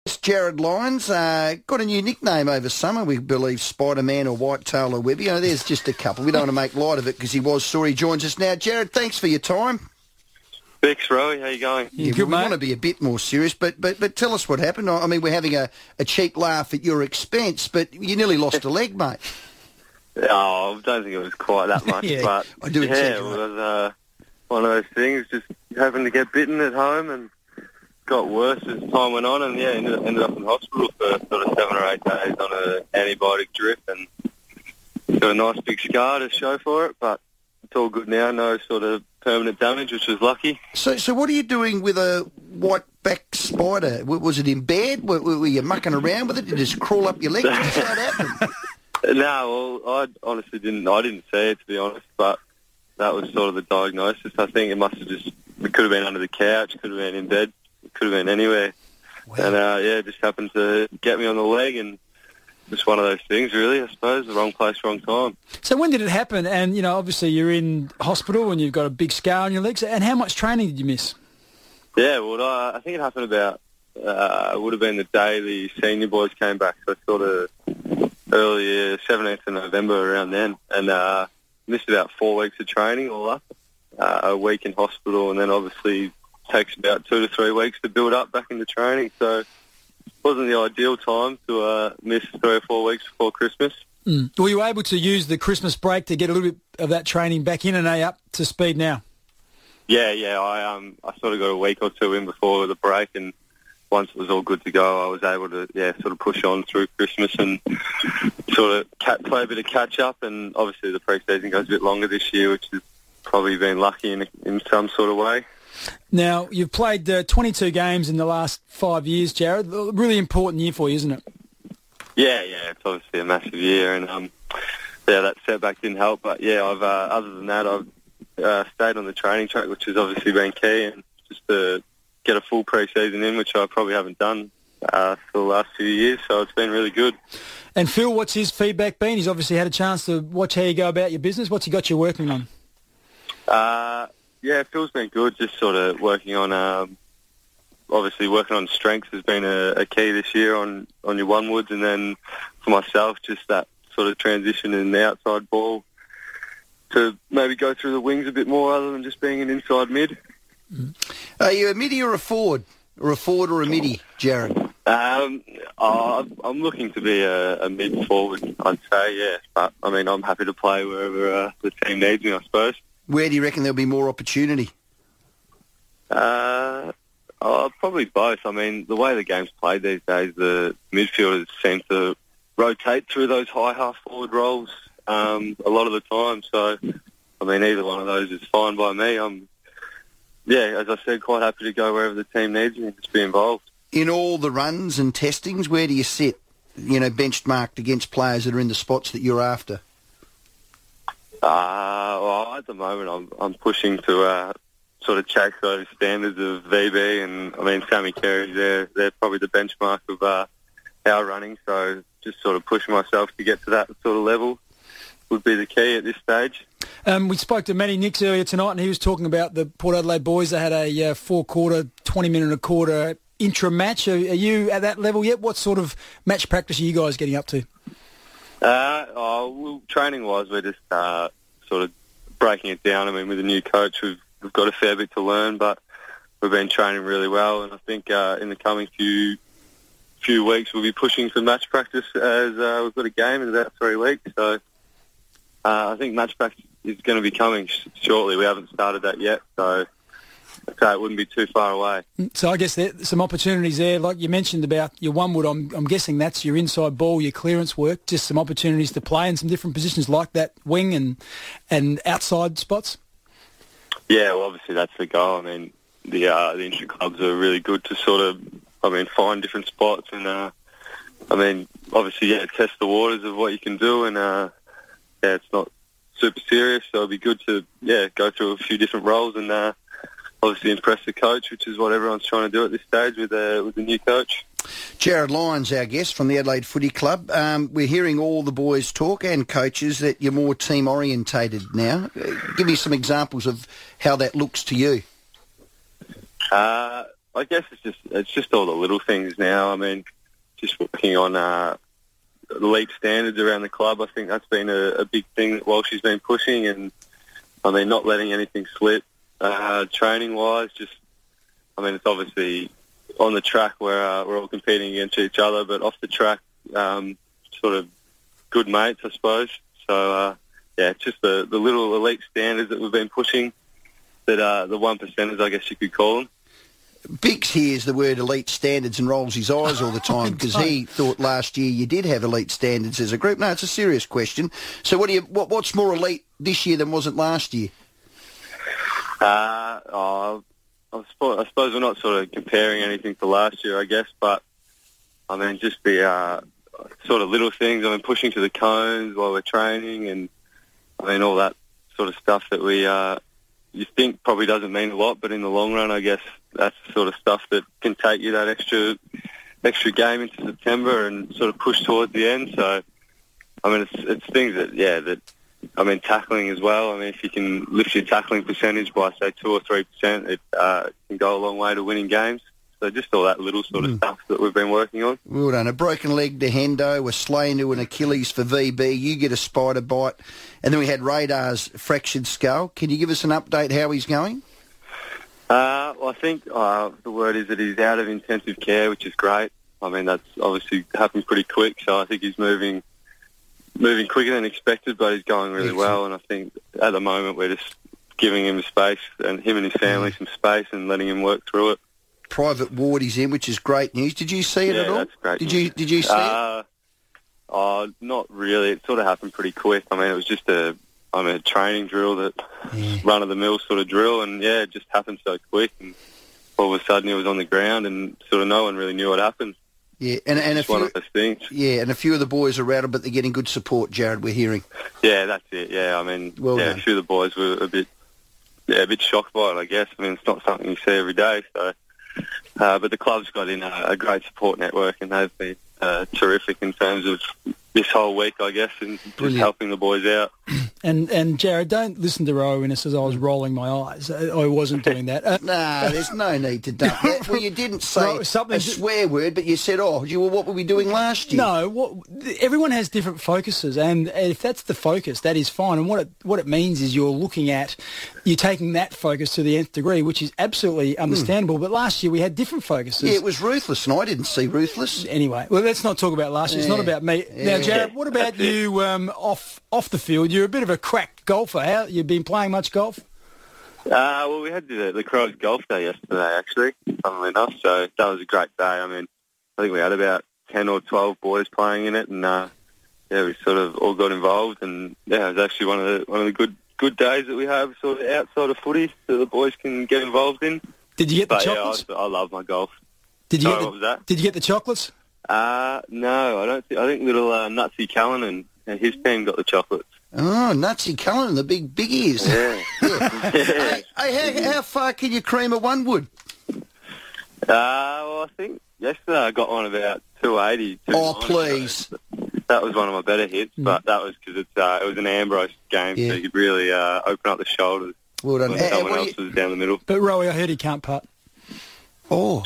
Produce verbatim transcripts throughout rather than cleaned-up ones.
Jared Lyons, uh, got a new nickname over summer, we believe, Spider-Man or Whitetail or Webby. You know, there's just a couple. We don't want to make light of it because he was sore. He joins us now. Jared, thanks for your time. Thanks, Rowie. How you going? Yeah, good, we mate. want to be a bit more serious, but but but tell us what happened. I mean, we're having a, a cheap laugh at your expense, but you nearly lost a leg, mate. Oh, I don't think it was quite that much, Yeah, but I do yeah, it exaggerate. was uh, one of those things, just having to get bitten at home, and got worse as time went on, and yeah, ended, ended up in hospital for sort of seven or eight days on an antibiotic drip, and got a nice big scar to show for it, but it's all good now, no sort of permanent damage, which was lucky. So so what are you doing with a white-back spider? W- Was it in bed? Were, were you mucking around with it? Did it just crawl up your leg? How did that happen? No, well, I honestly didn't, I didn't see it, to be honest, but that was sort of the diagnosis. I think it must have just, it could have been under the couch, could have been in bed, it could have been anywhere. Wow. And, uh, yeah, it just happened to get me on the leg, and just one of those things, really, I suppose. The wrong place, wrong time. So when did it happen? And, you know, obviously you're in hospital and you've got a big scar on your legs. And how much training did you miss? Yeah, well, I, I think it happened about, uh, it would have been the day the senior boys came back, so sort of earlier, seventeenth of November, around then. And uh, missed about four weeks of training all up, uh, a week in hospital, and then obviously takes about two to three weeks to build up back into training. So it wasn't the ideal time to uh, miss three or four weeks before Christmas. Mm. Were you able to use the Christmas break to get a little bit of that training back in and are you up to speed now? Yeah, yeah, I um, I sort of got a week or two in before the break, and once it was all good to go, I was able to, yeah, sort of push on through Christmas and sort of cat, play a bit of catch-up, and obviously the pre-season goes a bit longer this year, which has probably been lucky in, in some sort of way. Now, you've played uh, twenty-two games in the last five years, Jared. A really important year for you, isn't it? Yeah, yeah, it's obviously a massive year, and um, yeah, that setback didn't help, but yeah, I've uh, other than that, I've uh, stayed on the training track, which has obviously been key, and just to get a full pre-season in, which I probably haven't done uh, for the last few years, so it's been really good. And Phil, what's his feedback been? He's obviously had a chance to watch how you go about your business. What's he got you working on? Uh, yeah, Phil's been good, just sort of working on, um, obviously working on strengths has been a, a key this year on, on your one-woods, and then for myself, just that sort of transition in the outside ball to maybe go through the wings a bit more other than just being an inside mid. Are you a midi or a forward? Or a forward or a midi, Jared? Um, oh, I'm looking to be a, a mid-forward, I'd say, yeah. But, I mean, I'm happy to play wherever uh, the team needs me, I suppose. Where do you reckon there'll be more opportunity? Uh, oh, probably both. I mean, the way the game's played these days, the midfielders seem to rotate through those high half-forward roles um, a lot of the time. So, I mean, either one of those is fine by me. I'm, yeah, as I said, quite happy to go wherever the team needs me and just be involved. In all the runs and testings, where do you sit, you know, benchmarked against players that are in the spots that you're after? Uh, well, at the moment, I'm I'm pushing to uh, sort of chase those standards of V B, and I mean, Sammy Carey, they're they're probably the benchmark of uh, our running. So just sort of pushing myself to get to that sort of level would be the key at this stage. Um, we spoke to Matty Nix earlier tonight, and he was talking about the Port Adelaide boys. They had a uh, four-quarter, twenty-minute and a quarter intra-match. Are, are you at that level yet? What sort of match practice are you guys getting up to? Uh, oh, well, training-wise, we're just uh, sort of breaking it down. I mean, with a new coach, we've, we've got a fair bit to learn, but we've been training really well, and I think uh, in the coming few few weeks we'll be pushing for match practice as uh, we've got a game in about three weeks. So uh, I think match practice is going to be coming sh- shortly. We haven't started that yet, so I'd say it wouldn't be too far away. So I guess there's some opportunities there, like you mentioned about your one wood. I'm, I'm guessing that's your inside ball, your clearance work, just some opportunities to play in some different positions like that wing and and outside spots. Yeah, well, obviously that's the goal. I mean, the uh, the intra clubs are really good to sort of, I mean, find different spots and, uh, I mean, obviously, yeah, test the waters of what you can do, and uh, yeah, it's not super serious, so it'd be good to, yeah, go through a few different roles and uh, obviously impress the coach, which is what everyone's trying to do at this stage with uh, with the new coach. Jared Lyons, our guest from the Adelaide Footy Club. Um, we're hearing all the boys talk and coaches that you're more team-orientated now. Uh, give me some examples of how that looks to you. Uh, I guess it's just it's just all the little things now. I mean, just working on uh, elite standards around the club. I think that's been a, a big thing that while she's been pushing, and I mean, not letting anything slip. Uh, training-wise, just I mean, it's obviously on the track where uh, we're all competing against each other, but off the track, um, sort of good mates, I suppose. So uh, yeah, it's just the the little elite standards that we've been pushing. That uh, the one percenters, I guess you could call them. Bix hears the word elite standards and rolls his eyes all the time because he thought last year you did have elite standards as a group. No, it's a serious question. So what do you what, what's more elite this year than wasn't last year? Uh, oh, I, suppose, I suppose we're not sort of comparing anything to last year, I guess, but I mean just the uh, sort of little things. I mean pushing to the cones while we're training, and I mean all that sort of stuff that we uh, you think probably doesn't mean a lot, but in the long run, I guess that's the sort of stuff that can take you that extra extra game into September and sort of push towards the end. So, I mean, it's it's things that, yeah, that, I mean, tackling as well. I mean, if you can lift your tackling percentage by, say, two or three percent, it uh, can go a long way to winning games. So just all that little sort of mm. stuff that we've been working on. Well done. A broken leg to Hendo, a slain to an Achilles for V B. You get a spider bite. And then we had Radar's fractured skull. Can you give us an update how he's going? Uh, well, I think uh, the word is that he's out of intensive care, which is great. I mean, that's obviously happened pretty quick, so I think he's moving moving quicker than expected, but he's going really Excellent. well. And I think at the moment we're just giving him space, and him and his family mm. some space, and letting him work through it. Private ward he's in, which is great news. Did you see it yeah, at all? That's great did news. you Did you see uh, it? Oh, not really. It sort of happened pretty quick. I mean, it was just a, I mean, a training drill, that yeah. run-of-the-mill sort of drill, and yeah, it just happened so quick, and all of a sudden he was on the ground, and sort of no one really knew what happened. Yeah, and, and a few, one of those things. Yeah, and a few of the boys are rattled, but they're getting good support, Jared, we're hearing. Yeah, that's it, yeah. I mean, well yeah, done. A few of the boys were a bit, yeah, a bit shocked by it, I guess. I mean, it's not something you see every day, so... Uh, but the club's got in a, a great support network, and they've been uh, terrific in terms of this whole week, I guess, and just helping the boys out. And and Jared, don't listen to Rowan as I was rolling my eyes. I wasn't doing that. Uh, no, there's no need to dump that. Well, you didn't say no, something a swear word, but you said, oh, you, well, what were we doing last year? No, what, everyone has different focuses, and if that's the focus, that is fine. And what it, what it means is you're looking at, you're taking that focus to the nth degree, which is absolutely understandable. Mm. But last year we had different focuses. Yeah, it was ruthless, and I didn't see ruthless. Anyway, well, let's not talk about last year. Yeah. It's not about me. Yeah. Now, Jared, what about you um, off off the field? You're a bit of a cracked golfer. How, you've been playing much golf? Uh, well, we had the, the Crows Golf Day yesterday, actually, funnily enough, so that was a great day. I mean, I think we had about ten or twelve boys playing in it, and uh, yeah, we sort of all got involved, and yeah, it was actually one of the one of the good good days that we have sort of outside of footy that the boys can get involved in. Did you get the but, chocolates? Yeah, I, I love my golf. Did you Sorry, get the, what was that? Did you get the chocolates? Uh, no, I don't think, I think little uh, Nutsy Callanan and his team got the chocolates. Oh, Nutsy Cullen, the big big ears. Yeah. yeah. Hey, hey how, how far can you cream a one wood? Uh, well, I think yesterday I got one about two eighty. Oh, please. So that was one of my better hits, mm. but that was because it's uh, it was an Ambrose game, yeah. so you could really uh, open up the shoulders. Well done. When Hey, someone else you... was down the middle. But Rowie, I heard he can't putt. Oh.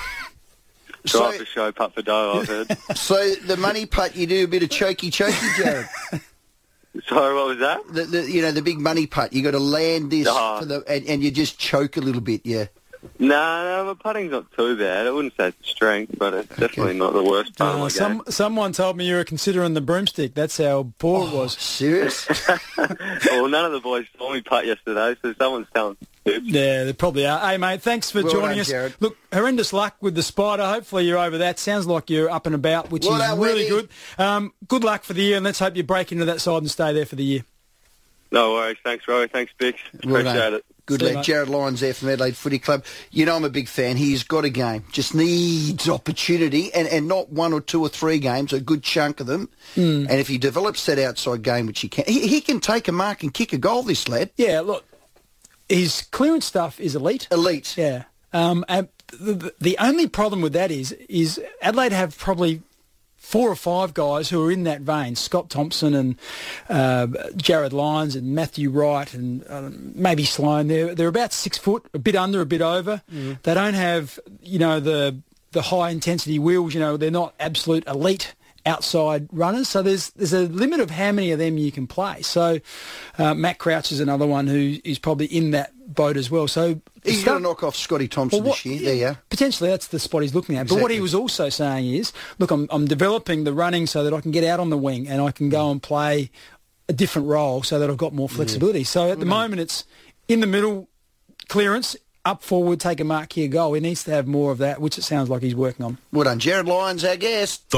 So, Drive for show, putt for dough, I've heard. So the money putt, you do a bit of choky choky, Jared. Sorry, what was that? The, the you know the big money putt. You got to land this oh. for the and, and you just choke a little bit, yeah. No, no, my putting's not too bad. I wouldn't say it's strength, but it's okay. definitely not the worst part uh, of my some, game. Someone told me you were considering the broomstick. That's how poor oh, it was. Serious? Well, none of the boys saw me putt yesterday, so someone's telling. Yeah, they probably are. Hey, mate, thanks for well joining done, us. Jared. Look, horrendous luck with the spider. Hopefully you're over that. Sounds like you're up and about, which well is done, really Wendy. good. Um, good luck for the year, and let's hope you break into that side and stay there for the year. No worries. Thanks, Roy. Thanks, Bix. Well Appreciate done. it. Good See lad. you, Jared Lyons there from Adelaide Footy Club. You know I'm a big fan. He's got a game. Just needs opportunity, and, and not one or two or three games, a good chunk of them. Mm. And if he develops that outside game, which he can, he, he can take a mark and kick a goal, this lad. Yeah, look, his clearance stuff is elite. Elite. Yeah. Um, and the, the only problem with that is is Adelaide have probably four or five guys who are in that vein, Scott Thompson and uh, Jared Lyons and Matthew Wright and uh, maybe Sloan. They're, they're about six foot, a bit under, a bit over. Mm. They don't have, you know, the the high-intensity wheels. You know, they're not absolute elite outside runners. So there's there's a limit of how many of them you can play. So uh, Matt Crouch is another one who is probably in that boat as well. So he's going to knock off Scotty Thompson well, what, this year. There, yeah. Potentially, that's the spot he's looking at. Exactly. But what he was also saying is, look, I'm I'm developing the running so that I can get out on the wing and I can go and play a different role so that I've got more flexibility. Yeah. So at the moment, it's in the middle, clearance, up forward, take a mark here, goal. He needs to have more of that, which it sounds like he's working on. Well done. Jared Lyons, our guest.